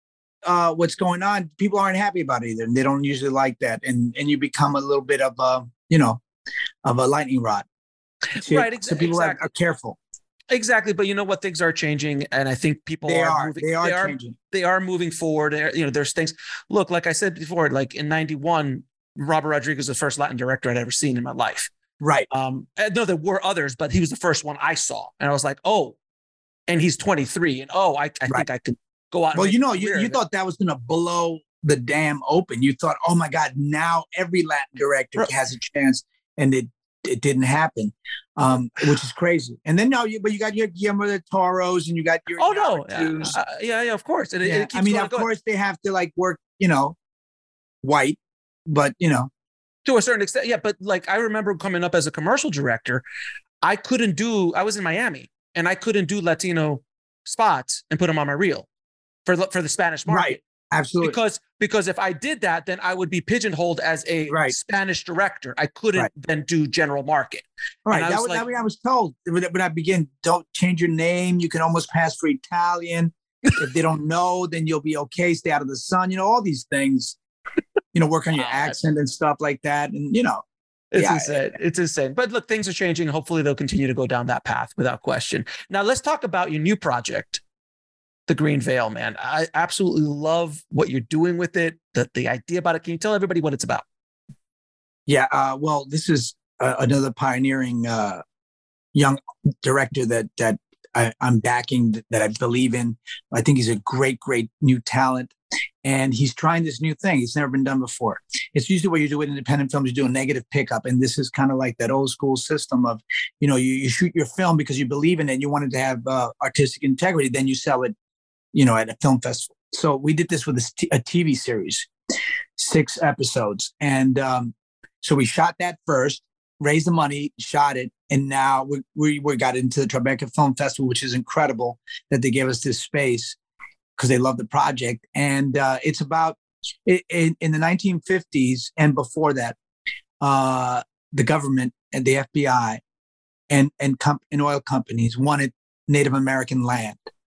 uh, what's going on, people aren't happy about it either, and they don't usually like that, and and you become a little bit of a you know of a lightning rod. So, right. Ex- so people exactly. are, are careful. Exactly, but you know what? Things are changing, and I think people they are, are moving. They are they changing. Are, they are moving forward. They're, you know, there's things. Look, like I said before, like in ninety-one, Robert Rodriguez was the first Latin director I'd ever seen in my life. Right. Um, no, there were others, but he was the first one I saw, and I was like, oh, and he's twenty-three, and oh, I, I right. think I could go out. Well, and you know, you, you thought that was going to blow the dam open. You thought, oh my God, now every Latin director right. has a chance, and it it didn't happen, um, which is crazy. And then now you, but you got your Guillermo del Toros, and you got your oh no, uh, uh, yeah, yeah, of course. And yeah. it, it keeps I mean, going, of going. course they have to like work, you know, white, but you know. To a certain extent, yeah. But like I remember coming up as a commercial director, I couldn't do. I was in Miami, and I couldn't do Latino spots and put them on my reel for for the Spanish market. Right. Absolutely. Because because if I did that, then I would be pigeonholed as a right. Spanish director. I couldn't right. then do general market. Right. And I that was was like, what I was told when I began. Don't change your name. You can almost pass for Italian. If they don't know, then you'll be okay. Stay out of the sun. You know, all these things. You know, work on your accent and stuff like that. And, you know, it's yeah. insane. It's insane. But look, things are changing. Hopefully they'll continue to go down that path without question. Now let's talk about your new project, The Green Veil, man. I absolutely love what you're doing with it. The, the idea about it. Can you tell everybody what it's about? Yeah. Uh, well, this is uh, another pioneering uh, young director that, that I, I'm backing, that I believe in. I think he's a great, great new talent. And he's trying this new thing. It's never been done before. It's usually what you do with independent films, you do a negative pickup. And this is kind of like that old school system of, you know, you, you shoot your film because you believe in it. You want it to have uh, artistic integrity. Then you sell it, you know, at a film festival. So we did this with a, t- a T V series, six episodes. And um, so we shot that first, raised the money, shot it. And now we, we, we got into the Tribeca Film Festival, which is incredible that they gave us this space because they love the project. And uh, it's about, in, in the nineteen fifties and before that, uh, the government and the F B I and, and, comp- and oil companies wanted Native American land.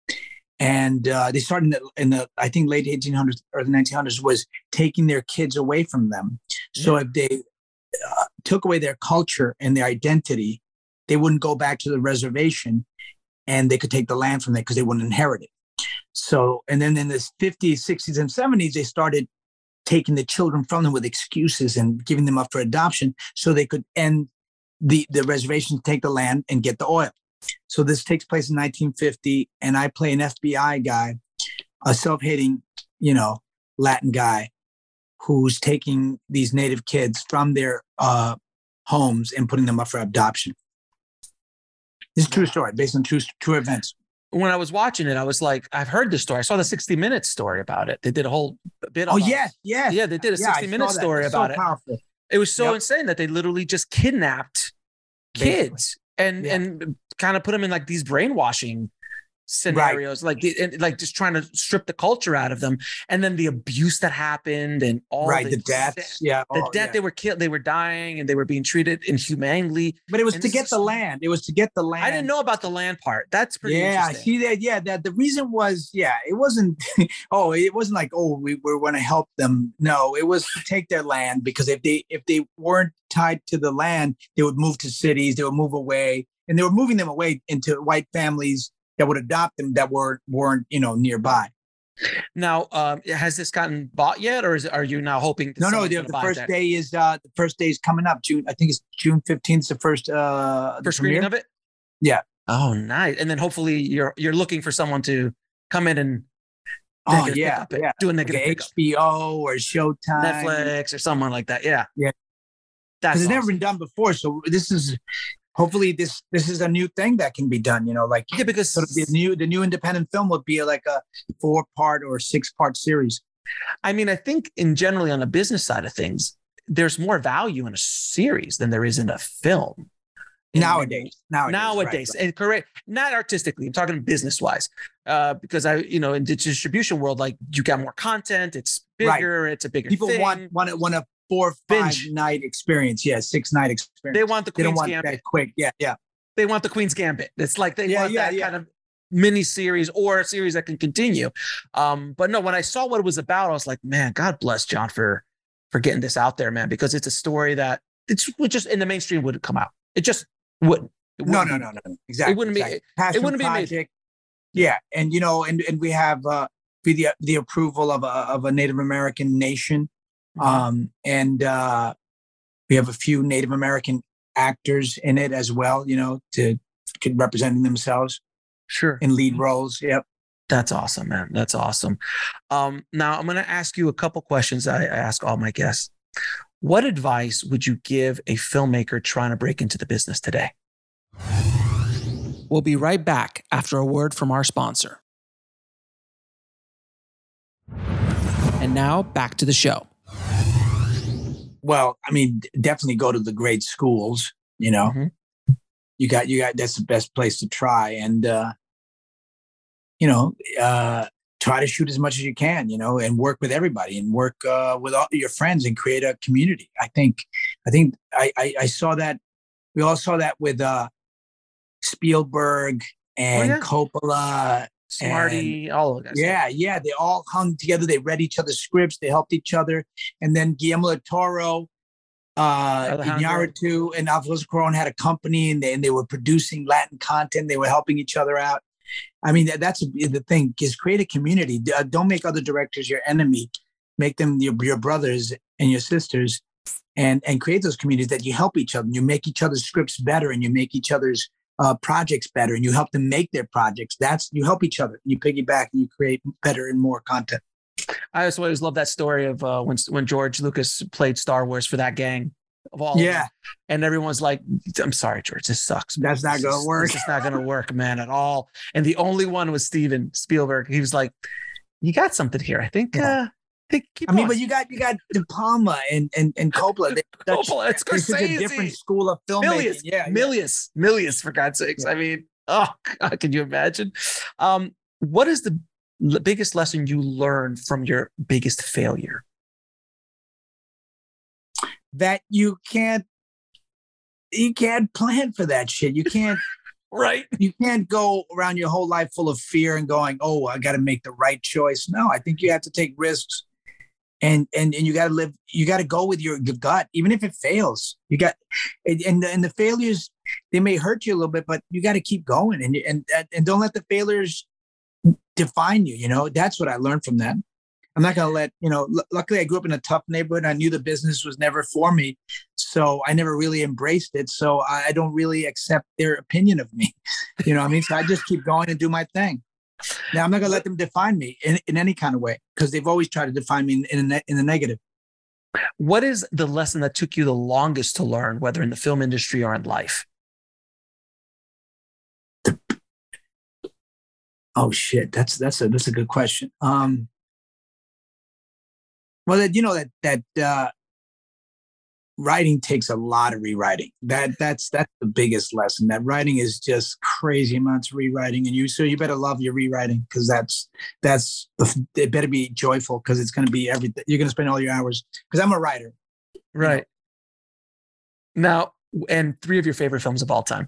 And uh, they started in the, in the, I think, late eighteen hundreds or the nineteen hundreds, was taking their kids away from them. So if they uh, took away their culture and their identity, they wouldn't go back to the reservation and they could take the land from there because they wouldn't inherit it. So, and then in the fifties, sixties, and seventies, they started taking the children from them with excuses and giving them up for adoption so they could end the, the reservation, take the land and get the oil. So this takes place in nineteen fifty, and I play an F B I guy, a self-hating, you know, Latin guy who's taking these native kids from their uh, homes and putting them up for adoption. This is a true story based on true, true events. When I was watching it, I was like, I've heard this story. I saw the sixty minutes story about it. They did a whole bit. Oh, about yeah, it. yeah. Yeah, they did a yeah, sixty minute story about so it. Powerful. It was so Yep. insane that they literally just kidnapped Basically. kids and, Yeah. and kind of put them in like these brainwashing scenarios, like and, like just trying to strip the culture out of them, and then the abuse that happened and all Right, the, the deaths, yeah, the oh, death yeah. they were killed, they were dying, and they were being treated inhumanely. But it was And to this get is- the land. It was to get the land. I didn't know about the land part. That's pretty Yeah, I interesting. see that. Yeah, that the reason was, yeah, it wasn't. oh, it wasn't like, oh, we were going to help them. No, it was to take their land, because if they if they weren't tied to the land, they would move to cities. They would move away, and they were moving them away into white families that would adopt them that were weren't you know nearby. Now, um, has this gotten bought yet, or is are you now hoping? that No, no. someone's The, gonna the buy first that? day is uh the first day is coming up. June. I think it's June fifteenth. The first uh the first screening premiere. of it. Yeah. Oh, nice. And then hopefully you're you're looking for someone to come in and Oh negative yeah, pickup it, yeah. do a negative Like pickup. H B O or Showtime, Netflix or someone like that. Yeah. Yeah. That's Because it's never awesome. been done before. So this is hopefully this this is a new thing that can be done. You know, like Yeah, because sort of the new the new independent film would be like a four part or six part series. I mean, I think in generally on the business side of things, there's more value in a series than there is in a film. And Nowadays, nowadays, nowadays, right, right. and correct, not artistically. I'm talking business wise, uh, because I, you know, in the distribution world, like you got more content, it's bigger, it's a bigger. People thing. want want a, want a four five Binge. night experience. Yeah, six night experience. They want the They don't Queen's want Gambit. that quick. Yeah, yeah. They want the Queen's Gambit. It's like they Yeah, want yeah, that yeah. kind of mini series or a series that can continue. Um, but no, when I saw what it was about, I was like, man, God bless John for for getting this out there, man, because it's a story that it's would just in the mainstream wouldn't come out. It just wouldn't. It No, wouldn't no, be- no, no. Exactly. It wouldn't exactly. be. Passion It wouldn't be amazing. project. Yeah, and you know, and and we have uh, the the approval of a of a Native American nation, um, and uh, we have a few Native American actors in it as well. You know, to, to representing themselves. Sure. In lead roles. Yep. That's awesome, man. That's awesome. Um, now I'm going to ask you a couple questions I, I ask all my guests. What advice would you give a filmmaker trying to break into the business today? We'll be right back after a word from our sponsor. And now back to the show. Well, I mean, definitely go to the great schools. You know, Mm-hmm. you got you got that's the best place to try, and uh, you know, uh, try to shoot as much as you can. You know, and work with everybody, and work uh, with all your friends, and create a community. I think, I think I I, I saw that. We all saw that with uh, Spielberg and Oh, yeah. Coppola. Smarty, and- all of that. Yeah, yeah. They all hung together. They read each other's scripts. They helped each other. And then Guillermo del Toro, uh, Alejandro. Iñárritu, and Alfonso Cuarón had a company, and they, and they were producing Latin content. They were helping each other out. I mean, that, that's the thing, is create a community. D- uh, Don't make other directors your enemy. Make them your, your brothers and your sisters, and, and create those communities that you help each other. You make each other's scripts better, and you make each other's uh, projects better, and you help them make their projects. That's, you help each other. You piggyback and you create better and more content. I also always love that story of uh, when when George Lucas played Star Wars for that gang of all. Yeah. Of them. And everyone's like, I'm sorry, George, this sucks. Man. That's not going to work. It's not going to work, man, at all. And the only one was Steven Spielberg. He was like, you got something here. I think, yeah. uh, I think keep I mean, on. but you got, you got De Palma and, and, and Coppola. They, Coppola, it's such a different school of filmmaking. Millions, yeah. millions, yeah. millions, for God's sakes. Yeah. I mean, oh, God, can you imagine? Um, what is the l- biggest lesson you learned from your biggest failure? That you can't, you can't plan for that shit. You can't, right? You can't go around your whole life full of fear and going, "Oh, I got to make the right choice." No, I think you have to take risks, and and and you got to live. You got to go with your, your gut, even if it fails. You got, and and the, and the failures, they may hurt you a little bit, but you got to keep going, and and and don't let the failures define you. You know, that's what I learned from that. I'm not going to let, you know, l- luckily I grew up in a tough neighborhood. I knew the business was never for me. So I never really embraced it. So I, I don't really accept their opinion of me. You know what I mean? So I just keep going and do my thing. Now I'm not going to let them define me in, in any kind of way, because they've always tried to define me in, in, a ne- in the negative. What is the lesson that took you the longest to learn, whether in the film industry or in life? Oh shit. That's, that's a, that's a good question. Um, Well, that, you know, that, that, uh, writing takes a lot of rewriting. That that's, that's the biggest lesson. That writing is just crazy amounts of rewriting. And you, so you better love your rewriting, because that's, that's, the, it better be joyful, because it's going to be everything. You're going to spend all your hours, because I'm a writer. Right. You know? Now, and three of your favorite films of all time.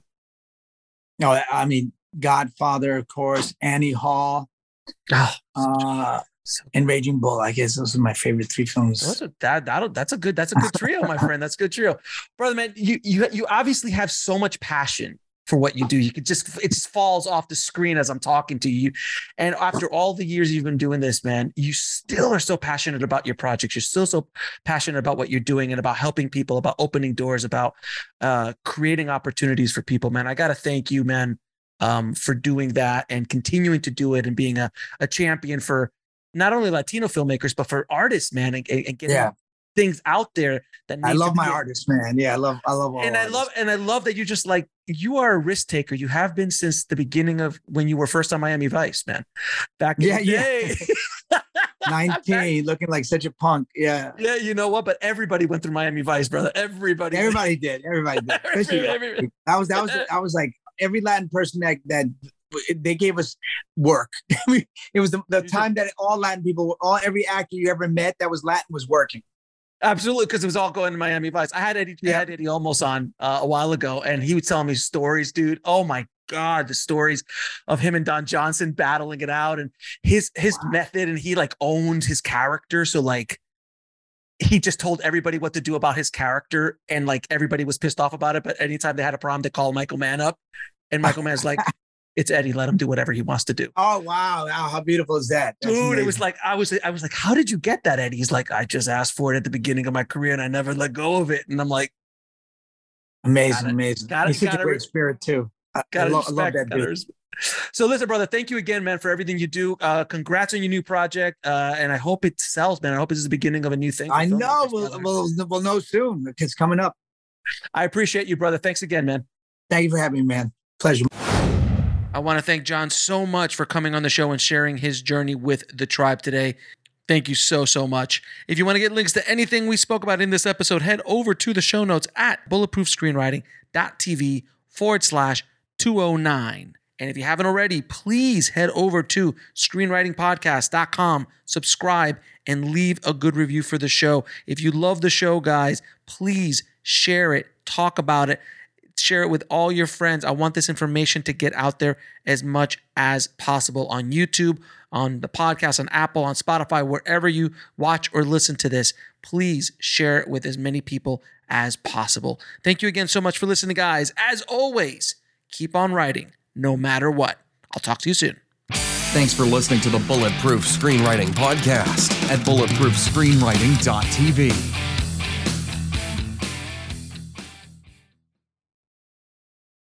No, I mean, Godfather, of course, Annie Hall. Oh, uh, and Raging Bull. I guess those are my favorite three films. Those are, that that'll, that's a good that's a good trio, my friend. That's a good trio, brother. Man, you you you obviously have so much passion for what you do. You could just it just falls off the screen as I'm talking to you. And after all the years you've been doing this, man, you still are so passionate about your projects. You're still so passionate about what you're doing and about helping people, about opening doors, about uh, creating opportunities for people. Man, I got to thank you, man, um, for doing that and continuing to do it and being a a champion for not only Latino filmmakers, but for artists, man, and, and getting yeah. things out there that I love my be, artists, man. Yeah, I love, I love all and artists. I love, and I love that you just like, you are a risk taker. You have been since the beginning of when you were first on Miami Vice, man. Back in yeah, the day. Yeah. nineteen, looking like such a punk. Yeah. Yeah, you know what? But everybody went through Miami Vice, brother. Everybody. Everybody did. Everybody did. Especially, everybody. That was, that was, I was like, every Latin person that, that they gave us work. It was the, the time that all Latin people, all every actor you ever met that was Latin was working. Absolutely, because it was all going to Miami Vice. I had Eddie, yeah. I had Eddie Olmos on uh, a while ago, and he would tell me stories, dude. Oh my God, the stories of him and Don Johnson battling it out, and his his wow. method, and he like owned his character. So like, he just told everybody what to do about his character, and like everybody was pissed off about it. But anytime they had a problem, they called Michael Mann up, and Michael Mann's like, it's Eddie. Let him do whatever he wants to do. Oh wow! Wow, how beautiful is that, That's dude? Amazing. It was like I was. I was like, how did you get that, Eddie? He's like, I just asked for it at the beginning of my career, and I never let go of it. And I'm like, amazing, gotta, amazing. Gotta, He's such gotta, a great spirit too. I, gotta I, lo- respect, I love that dude. Res- so listen, brother, thank you again, man, for everything you do. Uh, congrats on your new project, uh, and I hope it sells, man. I hope this is the beginning of a new thing. I know. We'll, we'll, we'll know soon. It's coming up. I appreciate you, brother. Thanks again, man. Thank you for having me, man. Pleasure. I want to thank John so much for coming on the show and sharing his journey with the tribe today. Thank you so, so much. If you want to get links to anything we spoke about in this episode, head over to the show notes at bulletproofscreenwriting.tv forward slash 209. And if you haven't already, please head over to screenwriting podcast dot com, subscribe, and leave a good review for the show. If you love the show, guys, please share it, talk about it. Share it with all your friends. I want this information to get out there as much as possible on YouTube, on the podcast, on Apple, on Spotify, wherever you watch or listen to this. Please share it with as many people as possible. Thank you again so much for listening, guys. As always, keep on writing, no matter what. I'll talk to you soon. Thanks for listening to the Bulletproof Screenwriting Podcast at bulletproof screenwriting dot t v.